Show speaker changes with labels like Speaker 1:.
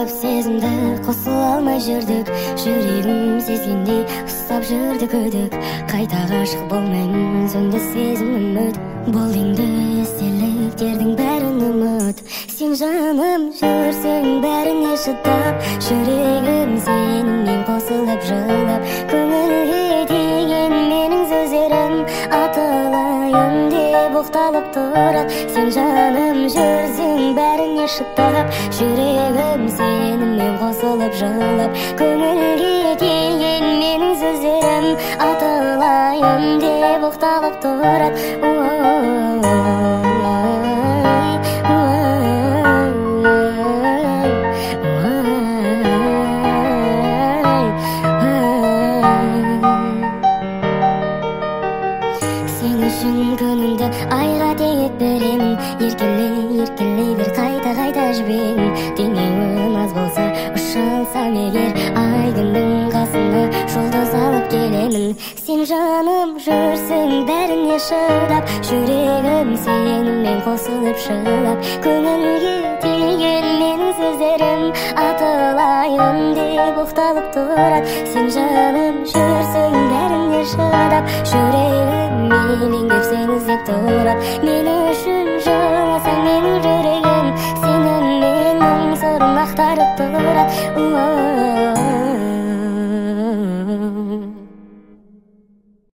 Speaker 1: көп сезімді қосыла алмай жүрдік, жүрегім сезгендей ұстап жүрді күдік. Қайта ғашық болмаймын, сөнді сезімім өт. Бұл енді естеліктердің бәрін ұмыт. Сен жаным жүрсең бәріне шыдап, жүрегім сенімен қосылып жылап. Көңілге тиген менің сөздерім атылайын деп оқталып тұрады. Сен жаным жүрсең бәріне шыдап, жүрегім сенімен қосылып жылап. Көңілге тиген менің сөздерім атылайын деп оқталып тұрады. Сен үшін күнімді айға теңеп беремін. Еркелей бер, қайта жібегім. Теңеуім аз болса ұша алсам егер, айдың қасына жұлдыз алып келемін. Сен жаным жүрсең бәріне шыдап, жүрегім сенімен қосылып жылап. Көңілге тиген менің сөздерім атылайын деп оқталып тұрады. Сен жаным жүрсең бәріне шыдап, жүрегім елеңдеп сені іздеп тұрады.